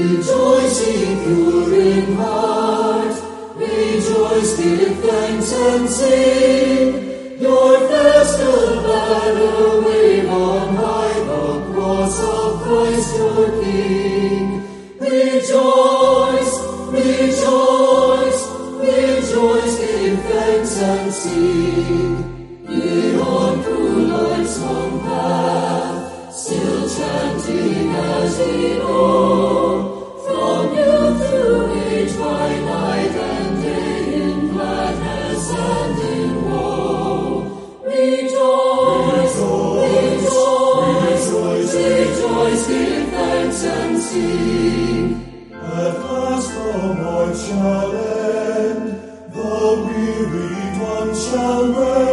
Rejoice, ye pure in heart, rejoice, give thanks and sing. Your festal banner wave on high, the cross of Christ your King. Rejoice, rejoice, rejoice, give thanks and sing. Ye on through life's long path, still chanting as we go, from youth to age, by night and day, in gladness and in woe. Rejoice, rejoice, rejoice, rejoice, give thanks and sing. At last the night shall end, the wearied one shall rest.